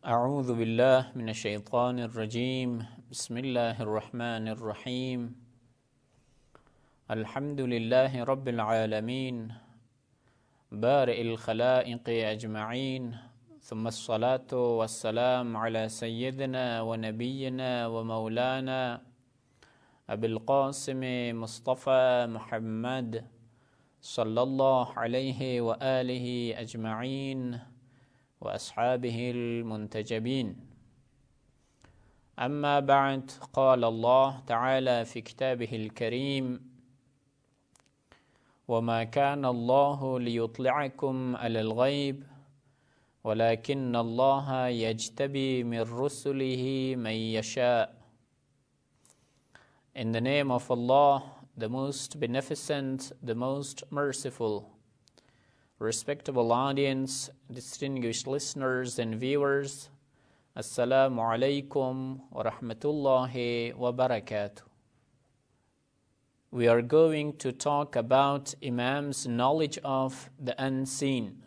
أعوذ بالله من الشيطان الرجيم بسم الله الرحمن الرحيم الحمد لله رب العالمين بارئ الخلائق أجمعين ثم الصلاة والسلام على سيدنا ونبينا ومولانا أبي القاسم مصطفى محمد صلى الله عليه وآله أجمعين وأصحابه المنتجبين. أما بعد، قال الله تعالى في كتابه الكريم: وما كان الله ليطلعكم على الغيب ولكن الله يجتبي من رسله من يشاء. In the name of Allah, the most beneficent, the most merciful. Respectable audience, distinguished listeners and viewers, Assalamu alaikum wa rahmatullahi wa barakatuh. We are going to talk about Imam's knowledge of the unseen.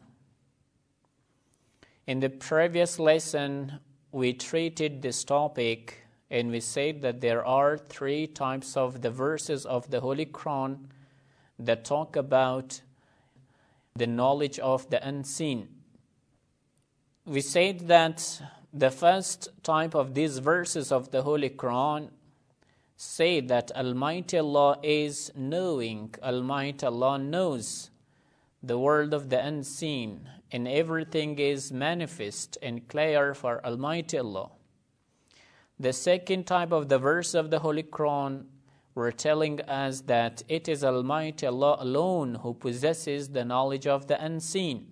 In the previous lesson, we treated this topic and we said that there are three types of the verses of the Holy Quran that talk about the knowledge of the unseen. We said that the first type of these verses of the Holy Quran say that Almighty Allah is knowing. Almighty Allah knows the world of the unseen, and everything is manifest and clear for Almighty Allah. The second type of the verse of the Holy Quran were telling us that it is Almighty Allah alone who possesses the knowledge of the unseen.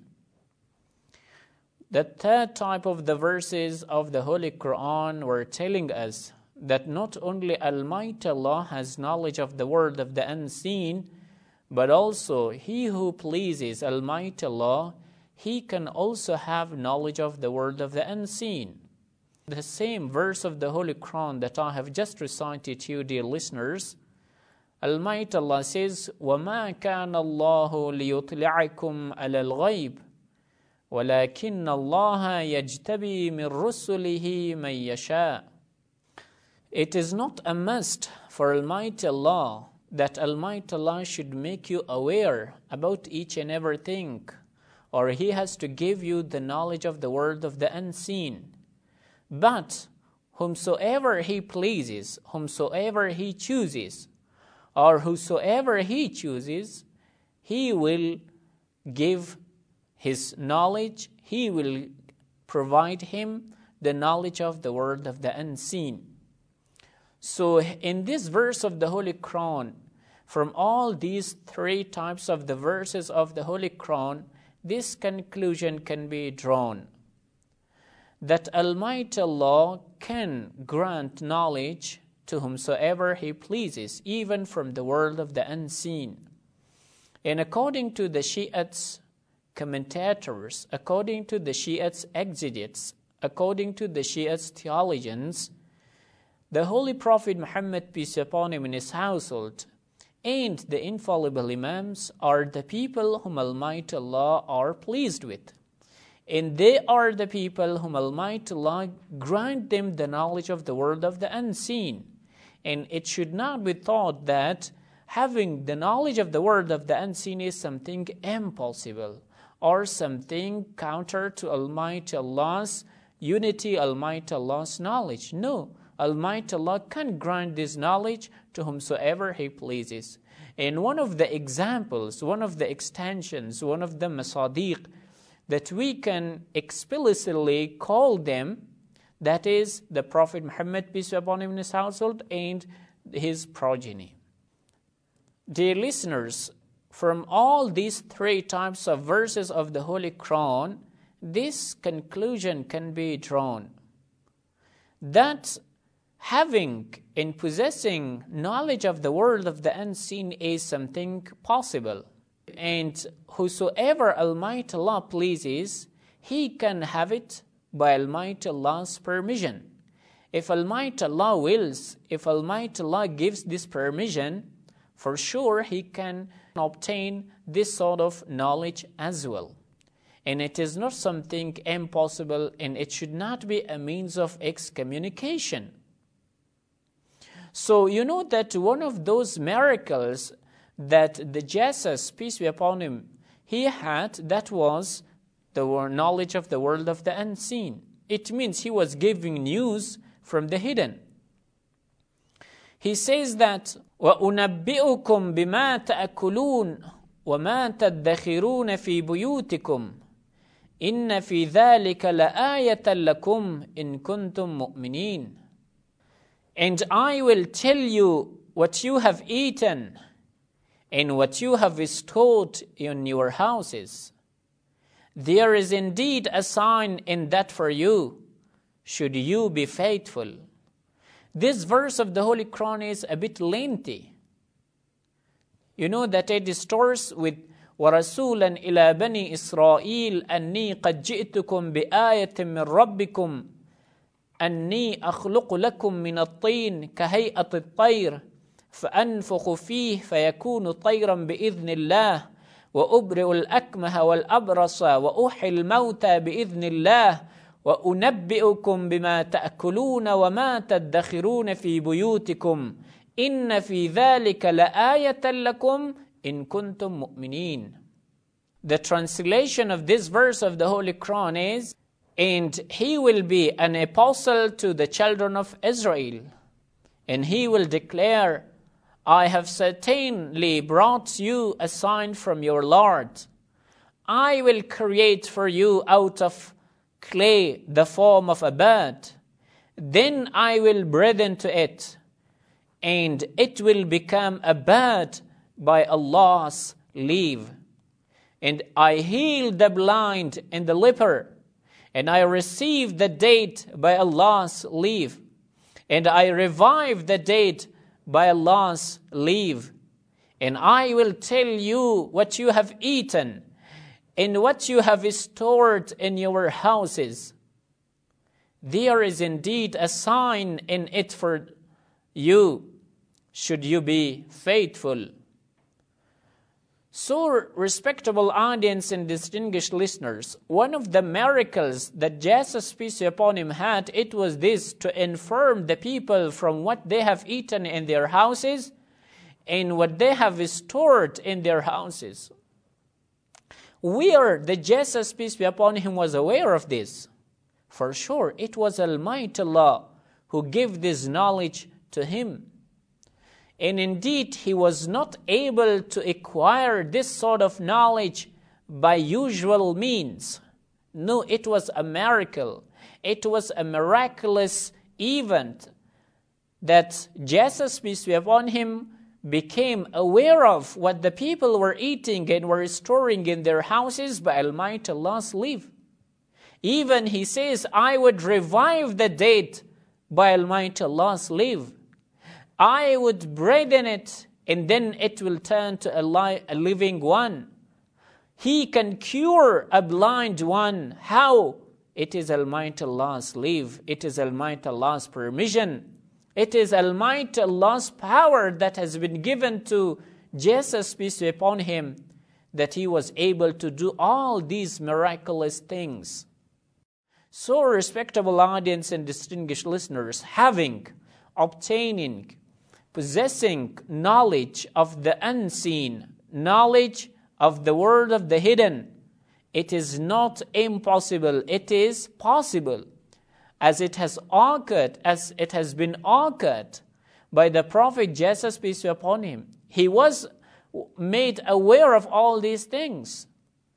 The third type of the verses of the Holy Quran were telling us that not only Almighty Allah has knowledge of the world of the unseen, but also He who pleases Almighty Allah, He can also have knowledge of the world of the unseen. The same verse of the Holy Quran that I have just recited to you, dear listeners, Almighty Allah says, وَمَا كَانَ اللَّهُ لِيُطْلِعَكُمْ عَلَى الْغَيْبِ وَلَكِنَّ اللَّهَ يَجْتَبِي مِنْ رُسُلِهِ مَنْ يَشَاءُ. It is not a must for Almighty Allah that Almighty Allah should make you aware about each and everything, or He has to give you the knowledge of the world of the unseen. But whomsoever He pleases, whomsoever He chooses, or whosoever He chooses, He will give His knowledge, He will provide him the knowledge of the world of the unseen. So in this verse of the Holy Quran, from all these three types of the verses of the Holy Quran, this conclusion can be drawn: that Almighty Allah can grant knowledge to whomsoever He pleases, even from the world of the unseen. And according to the Shiites commentators, according to the Shiites exegetes, according to the Shiites theologians, the Holy Prophet Muhammad, peace upon him, and his household, and the infallible Imams are the people whom Almighty Allah are pleased with. And they are the people whom Almighty Allah grant them the knowledge of the world of the unseen. And it should not be thought that having the knowledge of the world of the unseen is something impossible or something counter to Almighty Allah's unity, Almighty Allah's knowledge. No, Almighty Allah can grant this knowledge to whomsoever He pleases. And one of the examples, one of the extensions, one of the masadiq that we can explicitly call them, that is the Prophet Muhammad, peace be upon him, and his household, and his progeny. Dear listeners, from all these three types of verses of the Holy Quran, this conclusion can be drawn: that having and possessing knowledge of the world of the unseen is something possible. And whosoever Almighty Allah pleases, he can have it by Almighty Allah's permission. If Almighty Allah wills, if Almighty Allah gives this permission, for sure He can obtain this sort of knowledge as well. and it is not something impossible, and it should not be a means of excommunication. So you know that one of those miracles that the Jesus, peace be upon him, he had, that was the knowledge of the world of the unseen. It means he was giving news from the hidden. He says that وَأُنَبِّئُكُمْ بِمَا تَأْكُلُونَ وَمَا تَدَّخِرُونَ فِي بُيُوتِكُمْ إِنَّ فِي ذَلِكَ لَآيَةً لَكُمْ إِن كُنتُم مُؤْمِنِينَ. And I will tell you what you have eaten and what you have stored in your houses. There is indeed a sign in that for you, should you be faithful. This verse of the Holy Quran is a bit lengthy. You know that it starts with وَرَسُولًا إِلَى بَنِي إِسْرَائِيلَ أَنِّي قَدْ جِئْتُكُمْ بِآيَةٍ مِّن رَبِّكُمْ أَنِّي أَخْلُقُ لَكُم مِّنَ الطِّينِ كَهَيْئَةِ الطَّيْرِ فأنفخ فيه فيكون طيرا بإذن الله وأبرئ الأكمه والأبرص وأحيي الموتى بإذن الله وأنبئكم بما تأكلون وما تدخرون في بيوتكم إن في ذلك لآية لكم إن كنتم مؤمنين. The translation of this verse of the Holy Quran is, and he will be an apostle to the children of Israel, and he will declare, I have certainly brought you a sign from your Lord. I will create for you out of clay the form of a bird. Then I will breathe into it, and it will become a bird by Allah's leave. And I healed the blind and the leper, and I received the dead by Allah's leave. And I revived the dead by Allah's leave. And I will tell you what you have eaten and what you have stored in your houses. There is indeed a sign in it for you, should you be faithful. So, respectable audience and distinguished listeners, one of the miracles that Jesus, peace be upon him, had, it was this, to inform the people from what they have eaten in their houses and what they have stored in their houses. Where the Jesus, peace be upon him, was aware of this? For sure, it was Almighty Allah who gave this knowledge to him. And indeed, he was not able to acquire this sort of knowledge by usual means. No, it was a miracle. It was a miraculous event that Jesus, peace be upon him, became aware of what the people were eating and were storing in their houses by Almighty Allah's leave. Even he says, I would revive the dead by Almighty Allah's leave. I would breathe in it, and then it will turn to a living one. He can cure a blind one. How? It is Almighty Allah's leave. It is Almighty Allah's permission. It is Almighty Allah's power that has been given to Jesus, peace be upon him, that he was able to do all these miraculous things. So, respectable audience and distinguished listeners, obtaining, possessing knowledge of the unseen, knowledge of the world of the hidden, it is not impossible, it is possible. As it has been occurred by the Prophet Jesus, peace be upon him. He was made aware of all these things.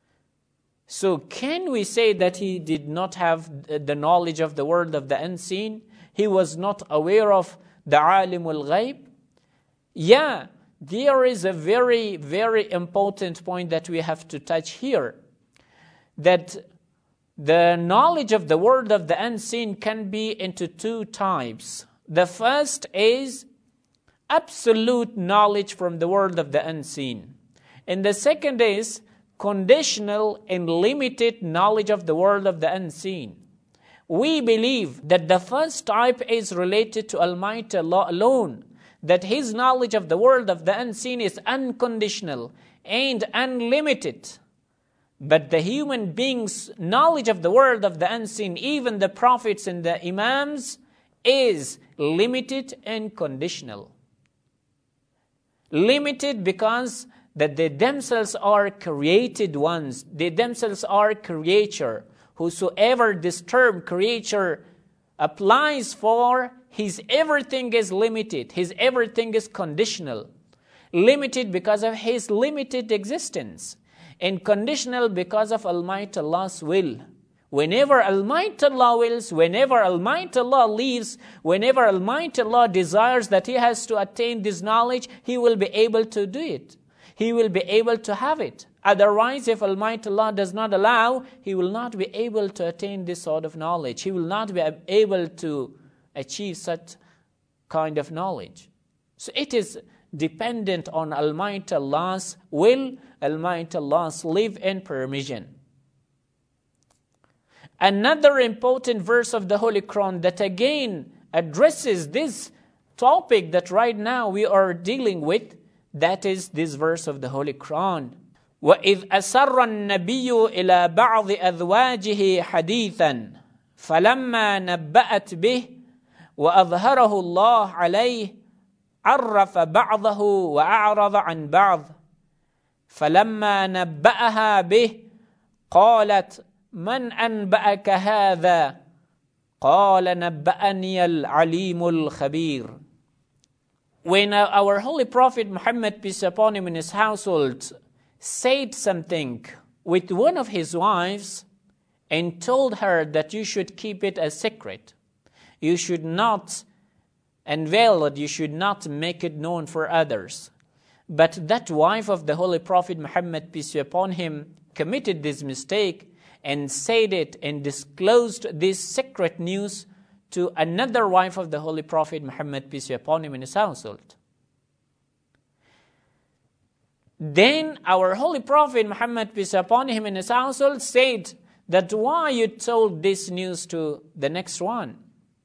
So can we say that he did not have the knowledge of the world of the unseen? He was not aware of the alimul ghaib? Yeah, there is a very, very important point that we have to touch here. That the knowledge of the world of the unseen can be into two types. The first is absolute knowledge from the world of the unseen. And the second is conditional and limited knowledge of the world of the unseen. We believe that the first type is related to Almighty Allah alone, that his knowledge of the world of the unseen is unconditional and unlimited. But the human beings' knowledge of the world of the unseen, even the prophets and the imams, is limited and conditional. Limited because that they themselves are created ones. They themselves are creature. Whosoever this term creature applies for, his everything is limited. His everything is conditional. Limited because of his limited existence. And conditional because of Almighty Allah's will. Whenever Almighty Allah wills, whenever Almighty Allah leaves, whenever Almighty Allah desires that he has to attain this knowledge, he will be able to do it. He will be able to have it. Otherwise, if Almighty Allah does not allow, he will not be able to attain this sort of knowledge. He will not be able to achieve such kind of knowledge. So it is dependent on Almighty Allah's will, Almighty Allah's leave and permission. Another important verse of the Holy Quran that again addresses this topic that right now we are dealing with, that is this verse of the Holy Quran. وَإِذْ أَسَرَّ النَّبِيُّ إِلَى بَعْضِ أَذْوَاجِهِ حَدِيثًا فَلَمَّا نَبَّأَتْ بِهِ وَأَظْهَرَهُ اللَّهُ عَلَيْهِ عرف بعضه وأعرض عن بعض فلما نبأها به قالت من أنبأك هذا قال نبأني العليم الخبير. When our Holy Prophet Muhammad, peace upon him, and his household said something with one of his wives and told her that you should keep it a secret, you should not unveil it, you should not make it known for others. But that wife of the Holy Prophet Muhammad, peace be upon him, committed this mistake and said it and disclosed this secret news to another wife of the Holy Prophet Muhammad, peace be upon him, in his household. Then our Holy Prophet Muhammad, peace be upon him, in his household said that why you told this news to the next one.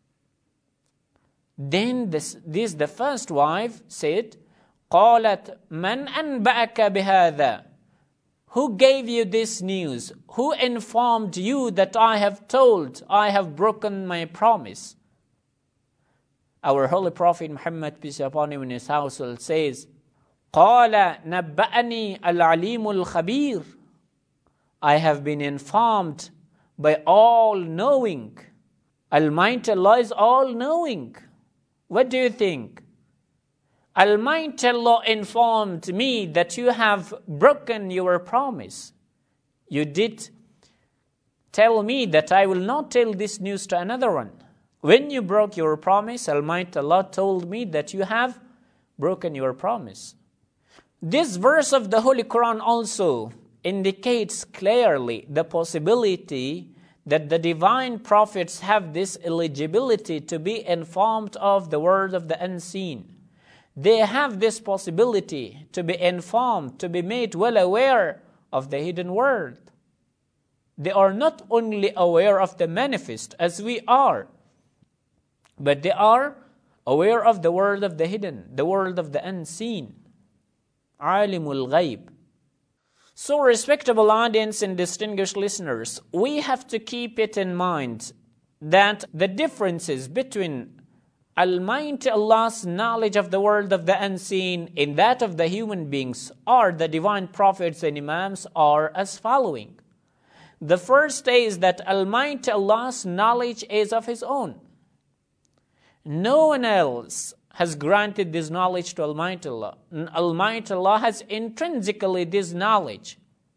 Then the first wife said, قالت من أنبأك بهذا? Who gave you this news? Who informed you that I have broken my promise? Our Holy Prophet Muhammad, peace be upon him, in his household says, قال نبأني العليم الخبير. I have been informed by all-knowing. Almighty Allah is all-knowing. What do you think? Almighty Allah informed me that you have broken your promise. You did tell me that I will not tell this news to another one. When you broke your promise, Almighty Allah told me that you have broken your promise. This verse of the Holy Quran also indicates clearly the possibility that the divine prophets have this eligibility to be informed of the world of the unseen. They have this possibility to be informed, to be made well aware of the hidden world. They are not only aware of the manifest as we are, but they are aware of the world of the hidden, the world of the unseen. Alimul Ghaib. So, respectable audience and distinguished listeners, we have to keep it in mind that the differences between Almighty Allah's knowledge of the world of the unseen and that of the human beings or the divine prophets and imams are as following. The first is that Almighty Allah's knowledge is of His own. No one else has granted this knowledge to Almighty Allah. Almighty Allah has intrinsically this knowledge.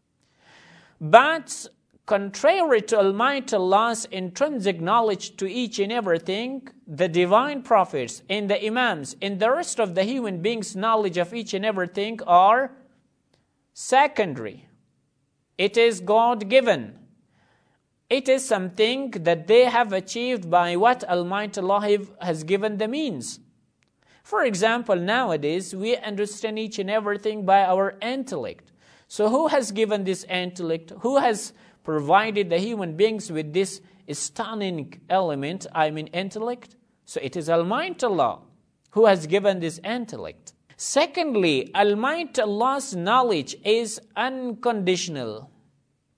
But contrary to Almighty Allah's intrinsic knowledge to each and everything, the divine prophets and the imams and the rest of the human beings' knowledge of each and everything are secondary. It is God-given. It is something that they have achieved by what Almighty Allah has given the means. For example, nowadays, we understand each and everything by our intellect. So who has given this intellect? Who has provided the human beings with this stunning element, intellect? So it is Almighty Allah who has given this intellect. Secondly, Almighty Allah's knowledge is unconditional.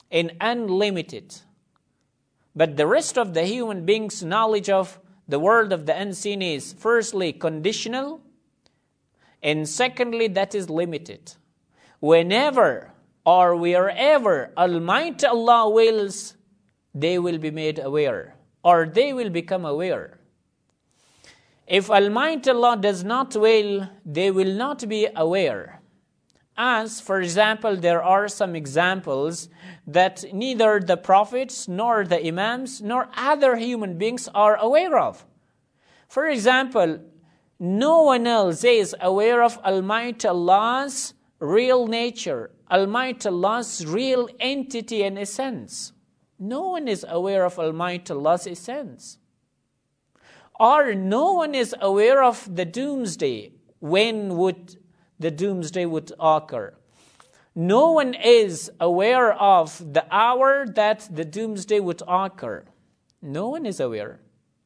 and unlimited. But the rest of the human beings' knowledge of the world of the unseen is firstly conditional, and secondly that is limited. Whenever or wherever Almighty Allah wills, they will be made aware, or they will become aware. If Almighty Allah does not will, they will not be aware. As, for example, there are some examples that neither the prophets, nor the imams, nor other human beings are aware of. For example, no one else is aware of Almighty Allah's real nature, Almighty Allah's real entity and essence. No one is aware of Almighty Allah's essence. Or no one is aware of the doomsday. When would the doomsday would occur? No one is aware of the hour that the doomsday would occur. No one is aware.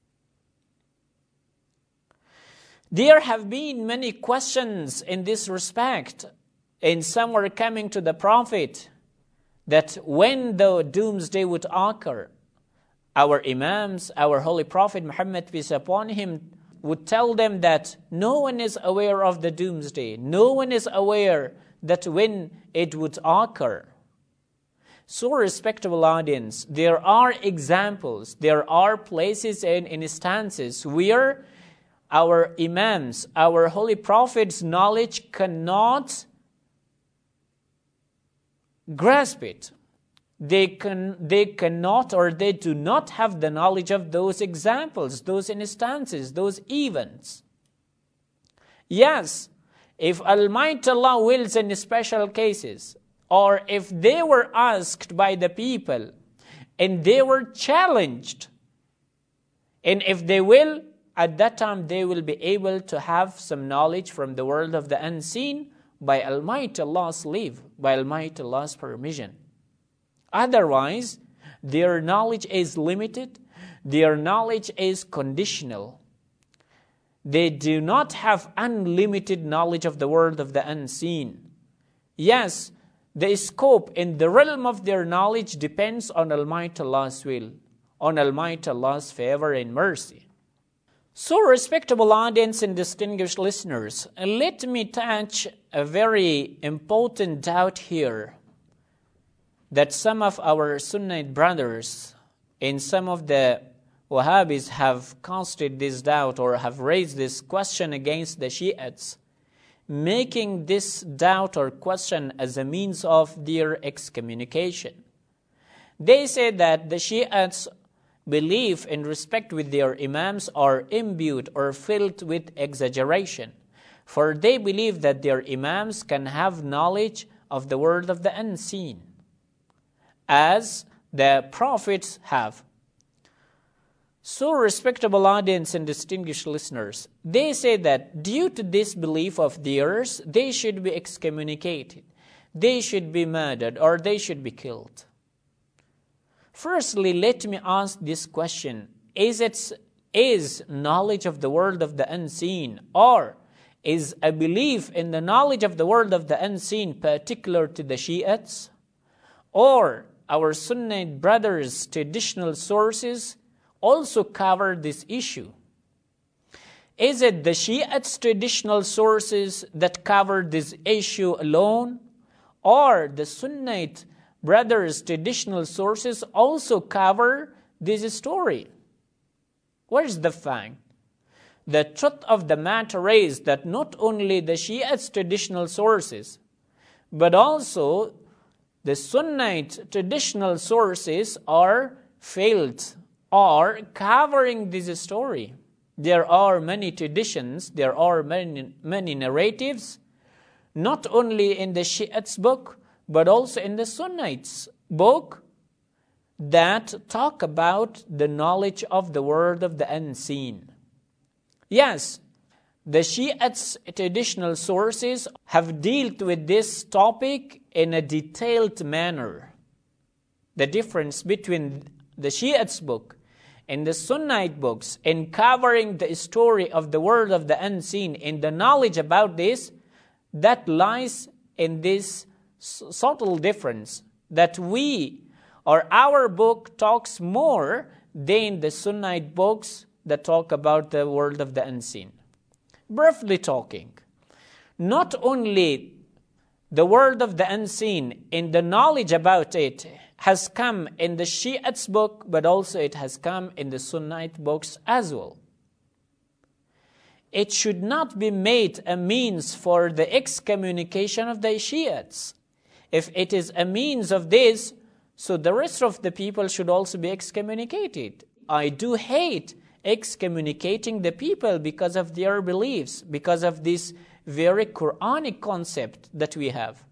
There have been many questions in this respect, and some were coming to the Prophet that when the doomsday would occur, our Imams, our Holy Prophet Muhammad, peace upon him, would tell them that no one is aware of the doomsday. No one is aware that when it would occur. So, respectable audience, there are examples, there are places and instances where our Imams, our Holy Prophet's knowledge cannot grasp it. They cannot, or they do not have the knowledge of those examples, those instances, those events. Yes, if Almighty Allah wills in special cases, or if they were asked by the people and they were challenged, and if they will, at that time they will be able to have some knowledge from the world of the unseen by Almighty Allah's leave, by Almighty Allah's permission. Otherwise, their knowledge is limited, their knowledge is conditional. They do not have unlimited knowledge of the world of the unseen. Yes, the scope in the realm of their knowledge depends on Almighty Allah's will, on Almighty Allah's favor and mercy. So, respectable audience and distinguished listeners, let me touch a very important doubt here that some of our Sunnite brothers and some of the Wahhabis have casted this doubt or have raised this question against the Shiites, making this doubt or question as a means of their excommunication. They say that the Shiites' belief and respect with their Imams are imbued or filled with exaggeration, for they believe that their Imams can have knowledge of the world of the unseen, as the prophets have. So, respectable audience and distinguished listeners, they say that due to this belief of theirs, they should be excommunicated, they should be murdered, or they should be killed. Firstly, let me ask this question: is knowledge of the world of the unseen, or is a belief in the knowledge of the world of the unseen particular to the Shiites? Or our Sunnite brothers' traditional sources also cover this issue? Is it the Shiites' traditional sources that cover this issue alone? Or the Sunnite brothers' traditional sources also cover this story? Where's the fact? The truth of the matter is that not only the Shiites' traditional sources, but also the Sunnite traditional sources are failed or covering this story. There are many traditions, there are many narratives, not only in the Shiites' book, but also in the Sunnites' book, that talk about the knowledge of the world of the unseen. Yes, the Shiites' traditional sources have dealt with this topic in a detailed manner. The difference between the Shiites' book and the Sunnite books in covering the story of the world of the unseen and the knowledge about this, that lies in this subtle difference, that we or our book talks more than the Sunnite books that talk about the world of the unseen. Briefly talking, not only the world of the unseen and the knowledge about it has come in the Shi'ats book, but also it has come in the Sunnite books as well. It should not be made a means for the excommunication of the Shi'ats. If it is a means of this, so the rest of the people should also be excommunicated. I do hate excommunicating the people because of their beliefs, because of this very Quranic concept that we have.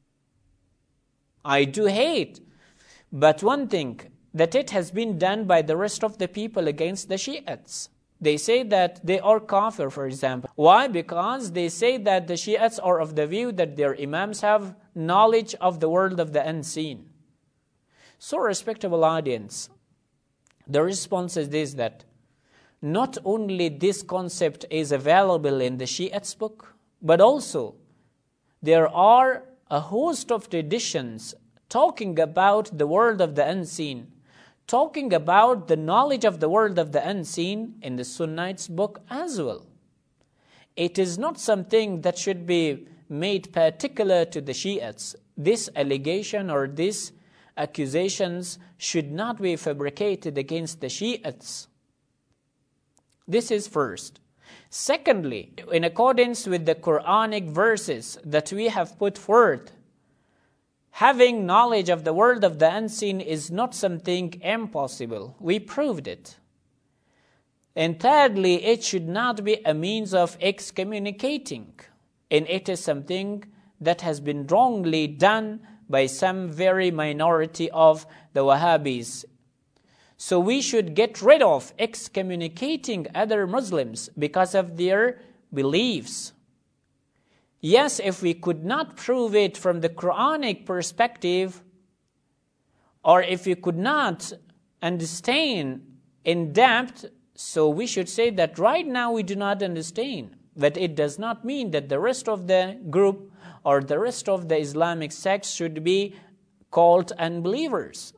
I do hate. But one thing, that it has been done by the rest of the people against the Shi'ats. They say that they are kafir, for example. Why? Because they say that the Shi'ats are of the view that their imams have knowledge of the world of the unseen. So, respectable audience, the response is this, that not only this concept is available in the Shi'ats book, but also there are a host of traditions talking about the world of the unseen, talking about the knowledge of the world of the unseen in the Sunnites book as well. It is not something that should be made particular to the Shi'ats. This allegation or these accusations should not be fabricated against the Shi'ats. This is first. Secondly, in accordance with the Quranic verses that we have put forth, having knowledge of the world of the unseen is not something impossible. We proved it. And thirdly, it should not be a means of excommunicating. And it is something that has been wrongly done by some very minority of the Wahhabis. So we should get rid of excommunicating other Muslims because of their beliefs. Yes, if we could not prove it from the Quranic perspective, or if we could not understand in depth, so we should say that right now we do not understand. But it does not mean that the rest of the group or the rest of the Islamic sects should be called unbelievers.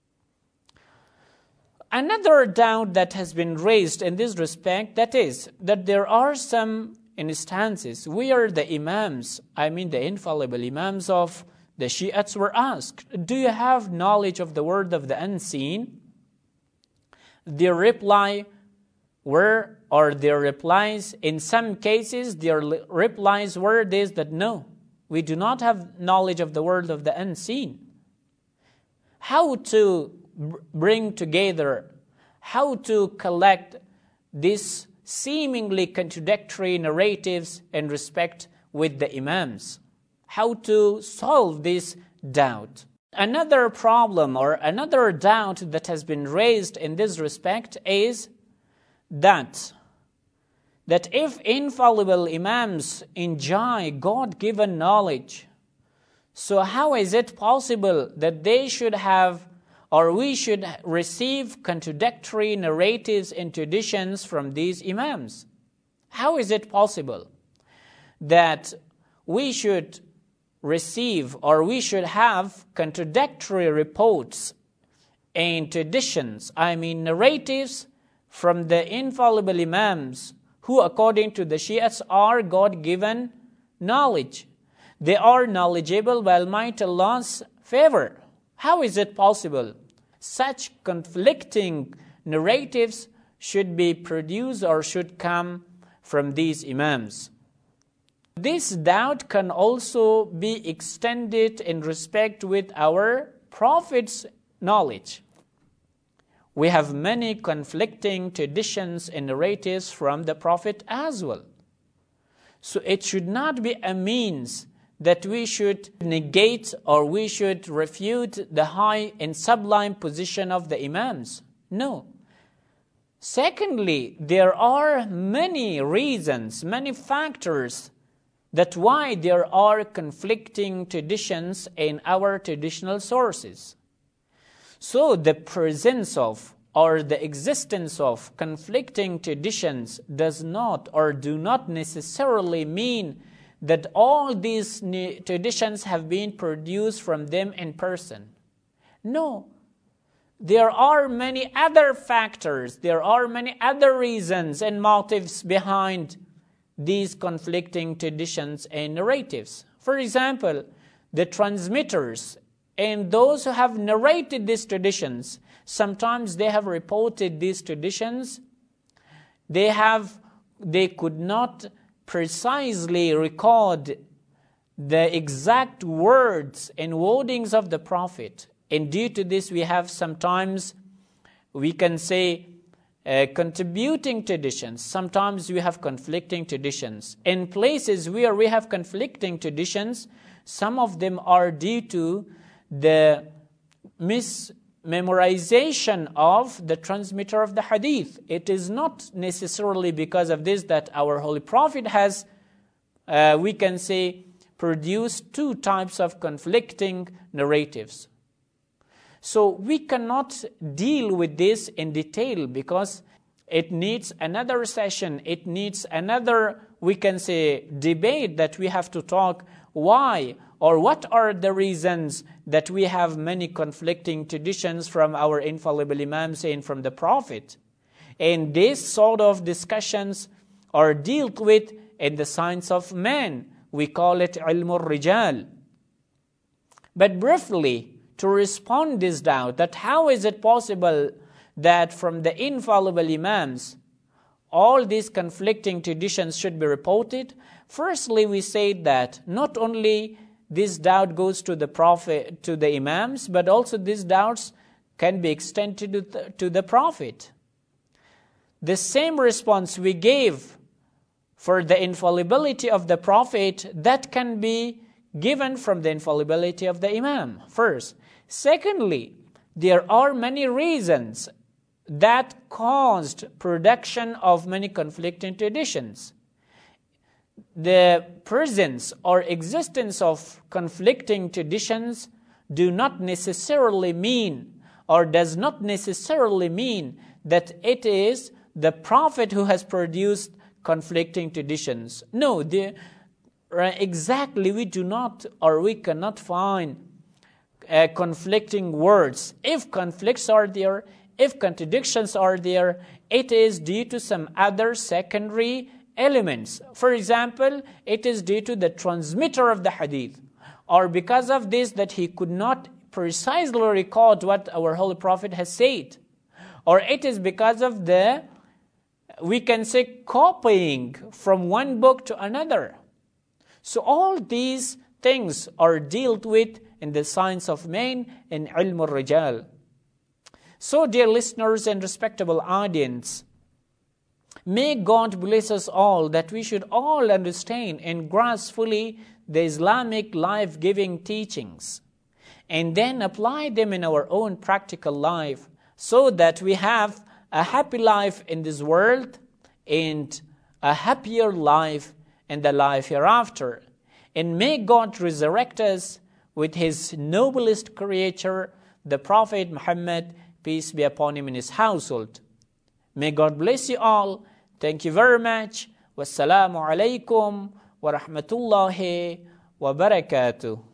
Another doubt that has been raised in this respect, that is, that there are some instances where the imams, the infallible imams of the Shi'ats were asked, do you have knowledge of the world of the unseen? Their replies, in some cases, their replies were this, that no, we do not have knowledge of the world of the unseen. How to bring together, how to collect these seemingly contradictory narratives in respect with the imams? How to solve this doubt? Another problem or another doubt that has been raised in this respect is that if infallible imams enjoy God-given knowledge, so how is it possible that they should have, or we should receive contradictory narratives and traditions from these imams? How is it possible that we should receive or we should have contradictory reports and traditions, narratives from the infallible imams who, according to the Shi'ats, are God-given knowledge? They are knowledgeable by Almighty Allah's favor. How is it possible? Such conflicting narratives should be produced or should come from these imams. This doubt can also be extended in respect with our Prophet's knowledge. We have many conflicting traditions and narratives from the Prophet as well. So it should not be a means that we should negate or we should refute the high and sublime position of the imams. No. Secondly, there are many reasons, many factors that why there are conflicting traditions in our traditional sources. So the presence of or the existence of conflicting traditions does not or do not necessarily mean that all these traditions have been produced from them in person. No, there are many other factors, there are many other reasons and motives behind these conflicting traditions and narratives. For example, the transmitters and those who have narrated these traditions, sometimes they have reported these traditions, they could not precisely record the exact words and wordings of the Prophet. And due to this, we have sometimes, we can say, contributing traditions. Sometimes we have conflicting traditions. In places where we have conflicting traditions, some of them are due to the mismemorization of the transmitter of the hadith. It is not necessarily because of this that our Holy Prophet has, we can say, produced two types of conflicting narratives. So we cannot deal with this in detail because it needs another session, it needs another, we can say, debate that we have to talk why or what are the reasons that we have many conflicting traditions from our infallible Imams and from the Prophet. And these sort of discussions are dealt with in the science of man. We call it ilmul rijal. But briefly, to respond this doubt, that how is it possible that from the infallible Imams, all these conflicting traditions should be reported? Firstly, we say that not only this doubt goes to the Prophet, to the Imams, but also these doubts can be extended to the Prophet. The same response we gave for the infallibility of the Prophet, that can be given from the infallibility of the Imam, first. Secondly, there are many reasons that caused production of many conflicting traditions. The presence or existence of conflicting traditions do not necessarily mean or does not necessarily mean that it is the Prophet who has produced conflicting traditions. No, exactly we do not or we cannot find conflicting words. If conflicts are there, if contradictions are there, it is due to some other secondary elements. For example, it is due to the transmitter of the hadith, or because of this that he could not precisely record what our Holy Prophet has said, or it is because of the, we can say, copying from one book to another. So all these things are dealt with in the science of man in ilmul rijal. So, dear listeners and respectable audience, may God bless us all that we should all understand and grasp fully the Islamic life-giving teachings and then apply them in our own practical life so that we have a happy life in this world and a happier life in the life hereafter. And may God resurrect us with His noblest creator, the Prophet Muhammad, peace be upon him, in his household. May God bless you all. Thank you very much. Wassalamu alaikum wa rahmatullahi wa barakatuh.